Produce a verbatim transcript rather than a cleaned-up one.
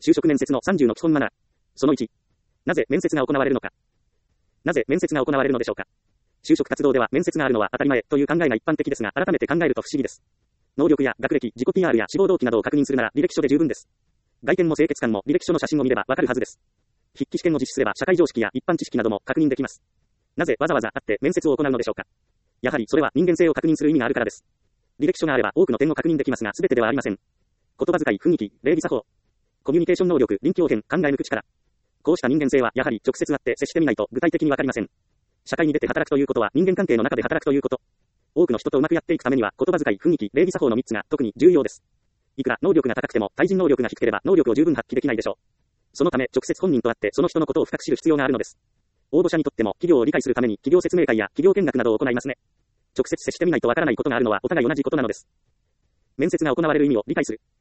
就職面接のさんじゅうの基本マナー。そのいち。なぜ面接が行われるのか。なぜ面接が行われるのでしょうか。就職活動では面接があるのは当たり前という考えが一般的ですが、改めて考えると不思議です。能力や学歴、自己 ピーアール や志望動機などを確認するなら履歴書で十分です。外見も清潔感も履歴書の写真を見ればわかるはずです。筆記試験を実施すれば社会常識や一般知識なども確認できます。なぜわざわざ会って面接を行うのでしょうか。やはりそれは人間性を確認する意味があるからです。履歴書があれば多くの点を確認できますが全てではありません。言葉遣い、雰囲気、礼儀作法、コミュニケーション能力、臨機応変、考え抜く力。こうした人間性はやはり直接会って接してみないと具体的にわかりません。社会に出て働くということは人間関係の中で働くということ。多くの人とうまくやっていくためには言葉遣い、雰囲気、礼儀作法のみっつが特に重要です。いくら能力が高くても対人能力が低ければ能力を十分発揮できないでしょう。そのため直接本人と会ってその人のことを深く知る必要があるのです。応募者にとっても企業を理解するために企業説明会や企業見学などを行いますね。直接接してみないとわからないことがあるのはお互い同じことなのです。面接が行われる意味を理解する。